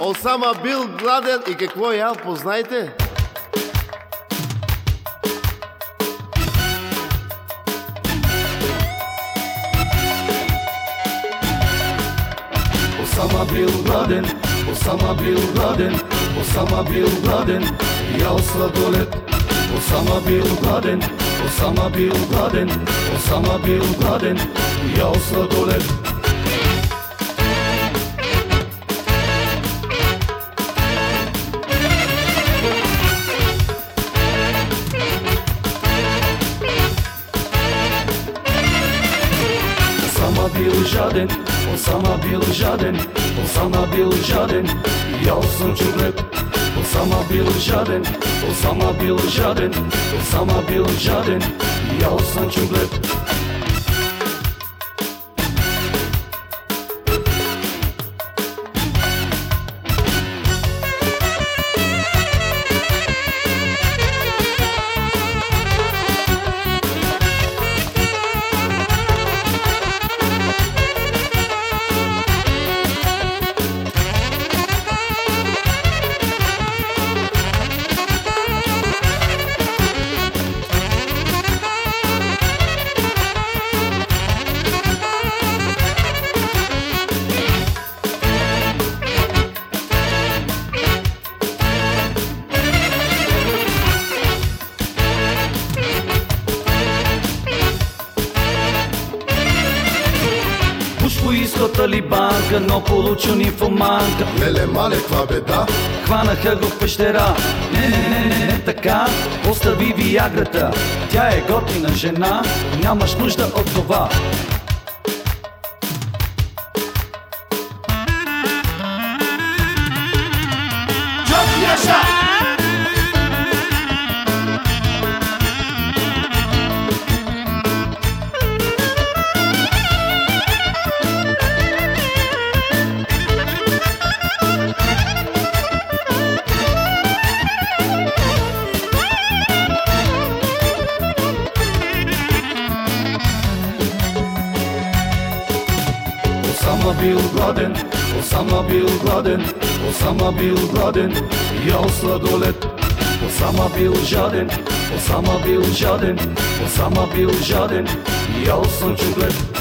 Осама бил гладен и какво ял, познайте? Осама бил гладен, Осама бил гладен, Осама бил гладен, ял сладолед. Осама бил гладен, Осама бил гладен, Осама бил гладен, ял сладолед. Осама бил жаден, Осама бил жаден, Осама бил жаден, ял слънчоглед. Осама бил жаден, Осама бил жаден, Осама бил жаден, ял слънчоглед. Поиска талибанка, но получил нимфоманка. Леле, мале, каква беда? Хванаха го в пещера. Не така, остави виаграта. Тя е готина жена, нямаш нужда от това. Осама бил гладен, Осама бил гладен, Осама бил гладен, ял сладолед. Осама бил жаден, Осама бил жаден, Осама бил жаден, ял слънчоглед.